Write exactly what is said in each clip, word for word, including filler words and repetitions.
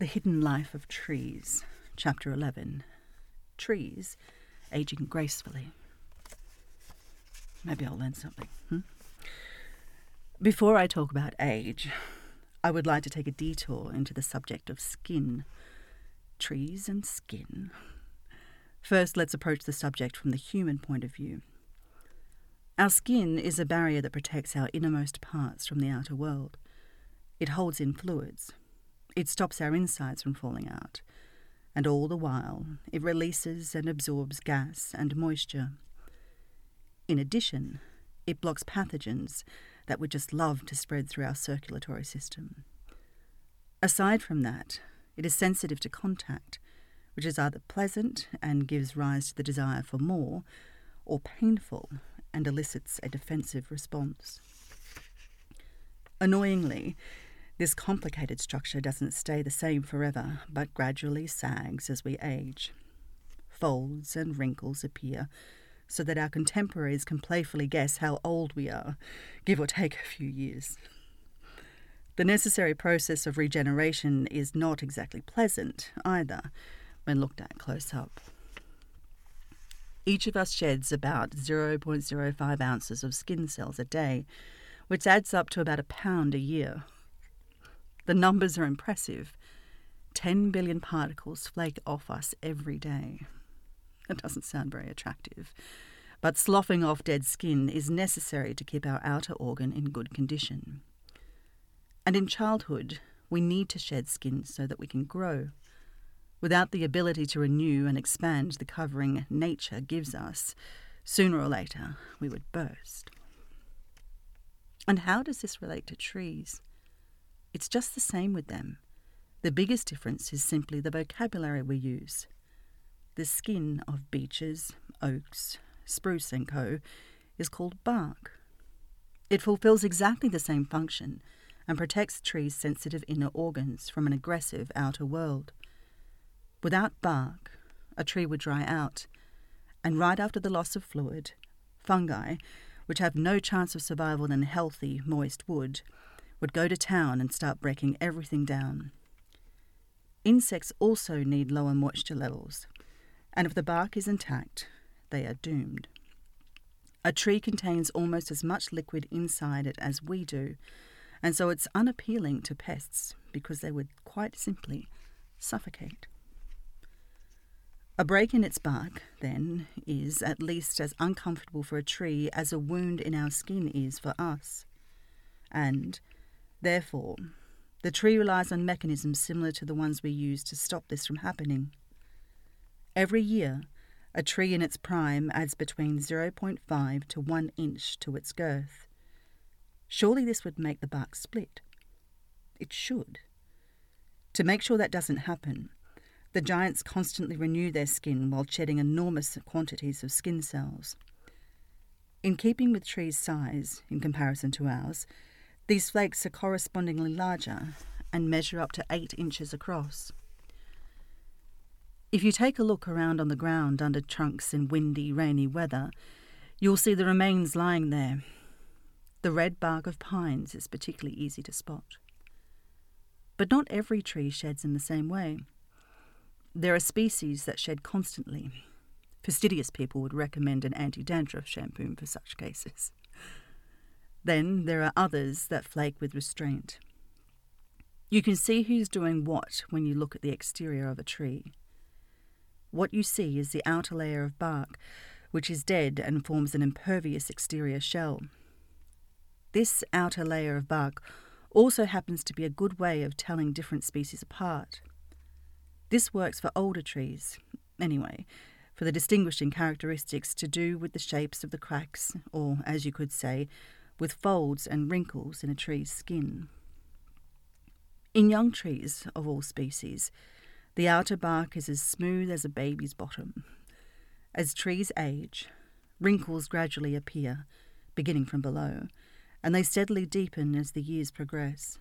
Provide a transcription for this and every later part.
The Hidden Life of Trees, Chapter eleven. Trees Aging Gracefully. Maybe I'll learn something. Hmm? Before I talk about age, I would like to take a detour into the subject of skin. Trees and skin. First, let's approach the subject from the human point of view. Our skin is a barrier that protects our innermost parts from the outer world. It holds in fluids. It stops our insides from falling out. And all the while, it releases and absorbs gas and moisture. In addition, it blocks pathogens that would just love to spread through our circulatory system. Aside from that, it is sensitive to contact, which is either pleasant and gives rise to the desire for more, or painful and elicits a defensive response. Annoyingly, this complicated structure doesn't stay the same forever, but gradually sags as we age. Folds and wrinkles appear, so that our contemporaries can playfully guess how old we are, give or take a few years. The necessary process of regeneration is not exactly pleasant either, when looked at close up. Each of us sheds about zero point zero five ounces of skin cells a day, which adds up to about a pound a year. The numbers are impressive. Ten billion particles flake off us every day. That doesn't sound very attractive, but sloughing off dead skin is necessary to keep our outer organ in good condition. And in childhood, we need to shed skin so that we can grow. Without the ability to renew and expand the covering nature gives us, sooner or later, we would burst. And how does this relate to trees? It's just the same with them. The biggest difference is simply the vocabulary we use. The skin of beeches, oaks, spruce and co. is called bark. It fulfills exactly the same function and protects trees' sensitive inner organs from an aggressive outer world. Without bark, a tree would dry out, and right after the loss of fluid, fungi, which have no chance of survival in healthy, moist wood, would go to town and start breaking everything down. Insects also need lower moisture levels, and if the bark is intact, they are doomed. A tree contains almost as much liquid inside it as we do, and so it's unappealing to pests because they would quite simply suffocate. A break in its bark, then, is at least as uncomfortable for a tree as a wound in our skin is for us. And, therefore, the tree relies on mechanisms similar to the ones we use to stop this from happening. Every year, a tree in its prime adds between zero point five to one inch to its girth. Surely this would make the bark split. It should. To make sure that doesn't happen, the giants constantly renew their skin while shedding enormous quantities of skin cells. In keeping with trees' size, in comparison to ours, these flakes are correspondingly larger and measure up to eight inches across. If you take a look around on the ground under trunks in windy, rainy weather, you'll see the remains lying there. The red bark of pines is particularly easy to spot. But not every tree sheds in the same way. There are species that shed constantly. Fastidious people would recommend an anti-dandruff shampoo for such cases. Then there are others that flake with restraint. You can see who's doing what when you look at the exterior of a tree. What you see is the outer layer of bark, which is dead and forms an impervious exterior shell. This outer layer of bark also happens to be a good way of telling different species apart. This works for older trees, anyway, for the distinguishing characteristics to do with the shapes of the cracks, or, as you could say, with folds and wrinkles in a tree's skin. In young trees of all species, the outer bark is as smooth as a baby's bottom. As trees age, wrinkles gradually appear, beginning from below, and they steadily deepen as the years progress.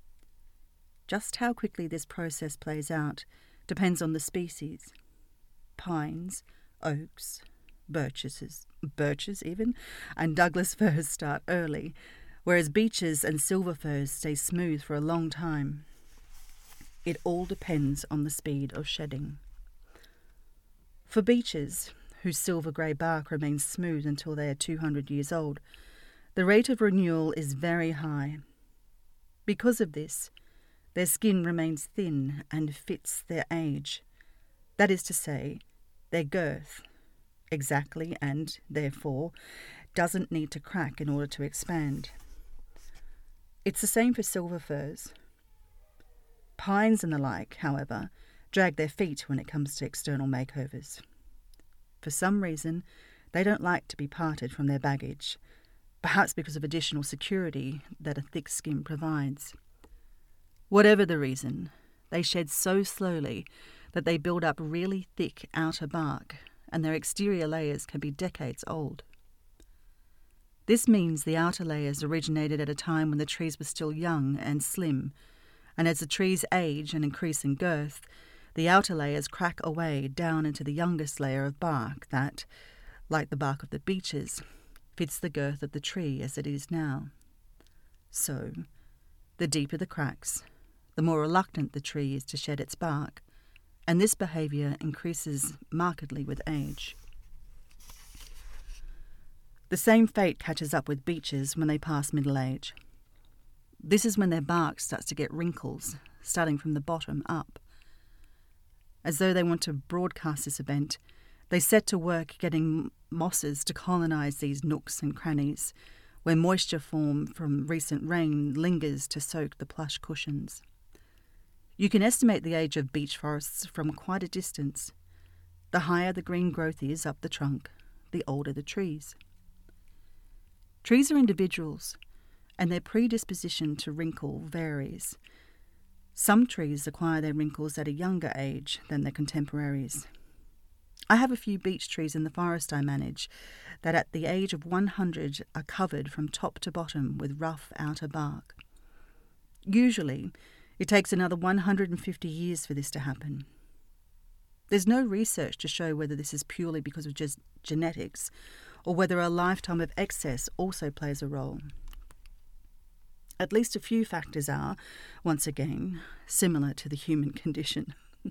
Just how quickly this process plays out depends on the species. Pines, oaks, birches, birches even, and Douglas firs start early, whereas beeches and silver firs stay smooth for a long time. It all depends on the speed of shedding. For beeches, whose silver grey bark remains smooth until they are two hundred years old, the rate of renewal is very high. Because of this, their skin remains thin and fits their age. That is to say, their girth, exactly, and therefore doesn't need to crack in order to expand. It's the same for silver firs. Pines and the like, however, drag their feet when it comes to external makeovers. For some reason, they don't like to be parted from their baggage, perhaps because of additional security that a thick skin provides. Whatever the reason, they shed so slowly that they build up really thick outer bark, and their exterior layers can be decades old. This means the outer layers originated at a time when the trees were still young and slim, and as the trees age and increase in girth, the outer layers crack away down into the youngest layer of bark that, like the bark of the beeches, fits the girth of the tree as it is now. So, the deeper the cracks, the more reluctant the tree is to shed its bark, and this behaviour increases markedly with age. The same fate catches up with beeches when they pass middle age. This is when their bark starts to get wrinkles, starting from the bottom up. As though they want to broadcast this event, they set to work getting mosses to colonise these nooks and crannies, where moisture formed from recent rain lingers to soak the plush cushions. You can estimate the age of beech forests from quite a distance. The higher the green growth is up the trunk, the older the trees. Trees are individuals, and their predisposition to wrinkle varies. Some trees acquire their wrinkles at a younger age than their contemporaries. I have a few beech trees in the forest I manage that at the age of one hundred are covered from top to bottom with rough outer bark. Usually, it takes another one hundred fifty years for this to happen. There's no research to show whether this is purely because of just genetics or whether a lifetime of excess also plays a role. At least a few factors are, once again, similar to the human condition.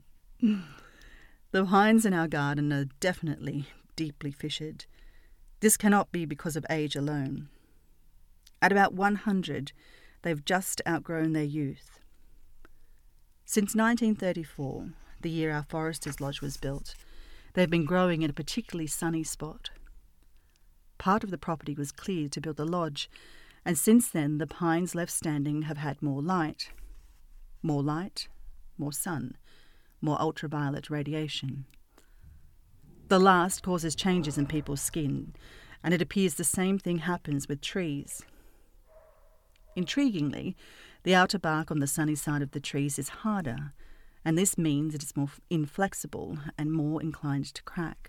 The pines in our garden are definitely deeply fissured. This cannot be because of age alone. At about one hundred, they've just outgrown their youth. Since nineteen thirty-four, the year our Foresters Lodge was built, they've been growing in a particularly sunny spot. Part of the property was cleared to build the lodge, and since then the pines left standing have had more light. More light, more sun, more ultraviolet radiation. The last causes changes in people's skin, and it appears the same thing happens with trees. Intriguingly, the outer bark on the sunny side of the trees is harder, and this means it is more inflexible and more inclined to crack.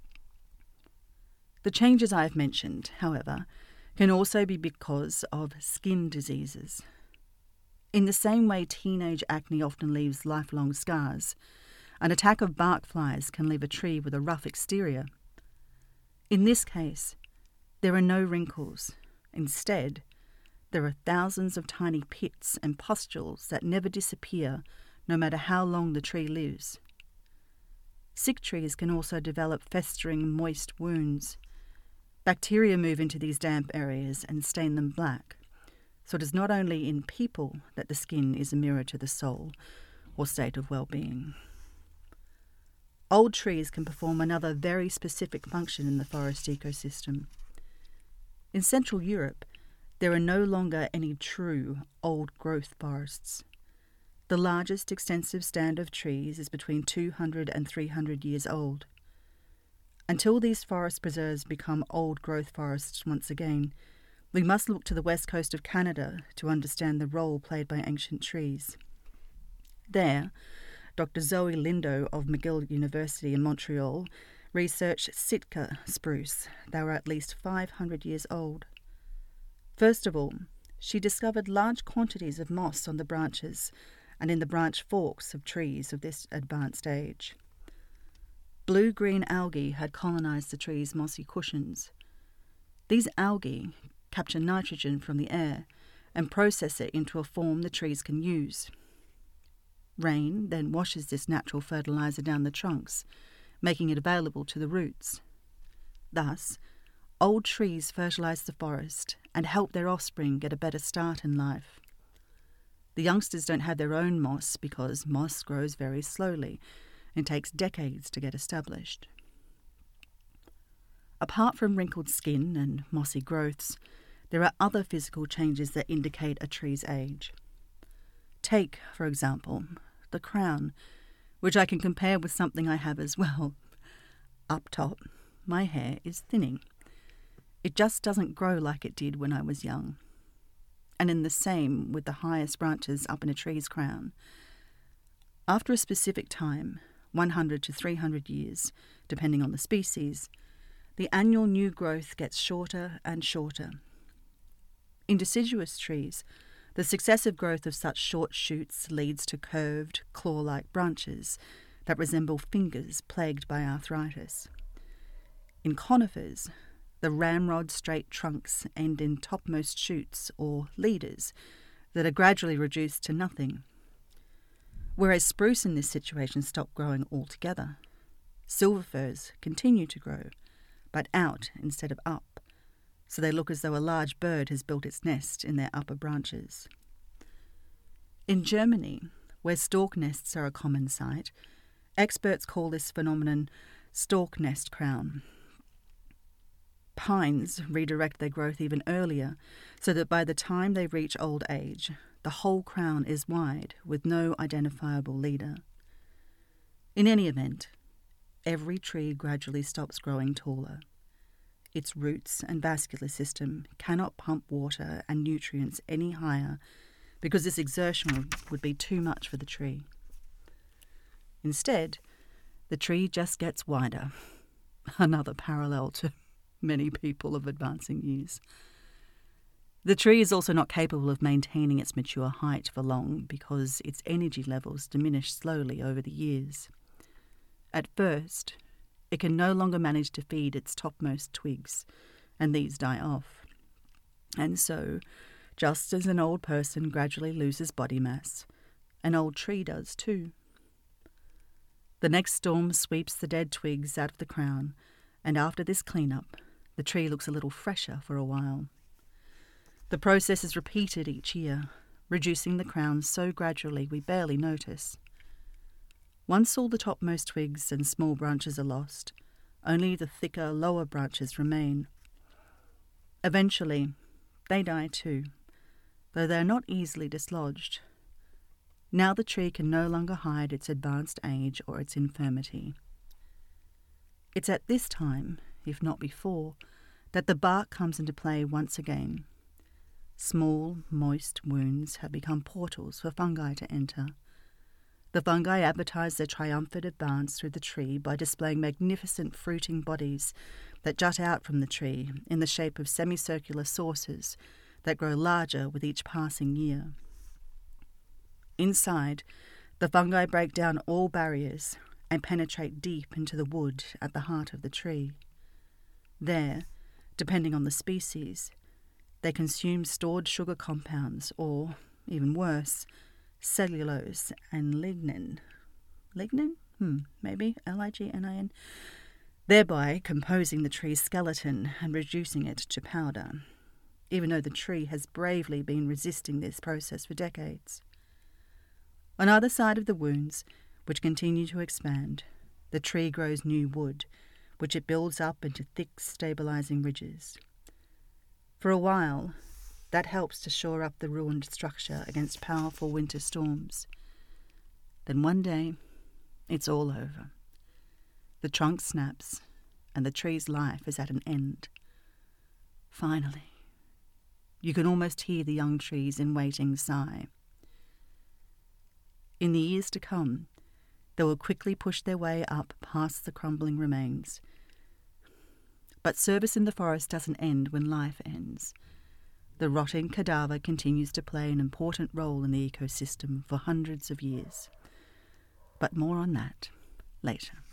The changes I have mentioned, however, can also be because of skin diseases. In the same way teenage acne often leaves lifelong scars, an attack of bark flies can leave a tree with a rough exterior. In this case, there are no wrinkles. Instead, there are thousands of tiny pits and pustules that never disappear no matter how long the tree lives. Sick trees can also develop festering, moist wounds. Bacteria move into these damp areas and stain them black, so it is not only in people that the skin is a mirror to the soul or state of well-being. Old trees can perform another very specific function in the forest ecosystem. In Central Europe, there are no longer any true old-growth forests. The largest extensive stand of trees is between two hundred and three hundred years old. Until these forest preserves become old-growth forests once again, we must look to the west coast of Canada to understand the role played by ancient trees. There, Doctor Zoe Lindo of McGill University in Montreal researched Sitka spruce that were at least five hundred years old. First of all, she discovered large quantities of moss on the branches and in the branch forks of trees of this advanced age. Blue-green algae had colonized the tree's mossy cushions. These algae capture nitrogen from the air and process it into a form the trees can use. Rain then washes this natural fertilizer down the trunks, making it available to the roots. Thus, old trees fertilize the forest and help their offspring get a better start in life. The youngsters don't have their own moss because moss grows very slowly and takes decades to get established. Apart from wrinkled skin and mossy growths, there are other physical changes that indicate a tree's age. Take, for example, the crown, which I can compare with something I have as well. Up top, my hair is thinning. It just doesn't grow like it did when I was young. And in the same with the highest branches up in a tree's crown. After a specific time, one hundred to three hundred years, depending on the species, the annual new growth gets shorter and shorter. In deciduous trees, the successive growth of such short shoots leads to curved, claw-like branches that resemble fingers plagued by arthritis. In conifers, the ramrod-straight trunks end in topmost shoots, or leaders, that are gradually reduced to nothing. Whereas spruce in this situation stop growing altogether. Silver firs continue to grow, but out instead of up, so they look as though a large bird has built its nest in their upper branches. In Germany, where stork nests are a common sight, experts call this phenomenon stork nest crown. Pines redirect their growth even earlier, so that by the time they reach old age, the whole crown is wide with no identifiable leader. In any event, every tree gradually stops growing taller. Its roots and vascular system cannot pump water and nutrients any higher because this exertion would be too much for the tree. Instead, the tree just gets wider. Another parallel to many people of advancing years. The tree is also not capable of maintaining its mature height for long because its energy levels diminish slowly over the years. At first, it can no longer manage to feed its topmost twigs, and these die off. And so, just as an old person gradually loses body mass, an old tree does too. The next storm sweeps the dead twigs out of the crown, and after this cleanup, the tree looks a little fresher for a while. The process is repeated each year, reducing the crown so gradually we barely notice. Once all the topmost twigs and small branches are lost, only the thicker lower branches remain. Eventually, they die too, though they are not easily dislodged. Now the tree can no longer hide its advanced age or its infirmity. It's at this time, if not before, that the bark comes into play once again. Small, moist wounds have become portals for fungi to enter. The fungi advertise their triumphant advance through the tree by displaying magnificent fruiting bodies that jut out from the tree in the shape of semicircular saucers that grow larger with each passing year. Inside, the fungi break down all barriers and penetrate deep into the wood at the heart of the tree. There, depending on the species, they consume stored sugar compounds or, even worse, cellulose and lignin. Lignin? Hmm, maybe, L I G N I N. Thereby composing the tree's skeleton and reducing it to powder, even though the tree has bravely been resisting this process for decades. On either side of the wounds, which continue to expand, the tree grows new wood, which it builds up into thick, stabilizing ridges. For a while, that helps to shore up the ruined structure against powerful winter storms. Then one day, it's all over. The trunk snaps, and the tree's life is at an end. Finally, you can almost hear the young trees in waiting sigh. In the years to come, they will quickly push their way up past the crumbling remains. But service in the forest doesn't end when life ends. The rotting cadaver continues to play an important role in the ecosystem for hundreds of years. But more on that later.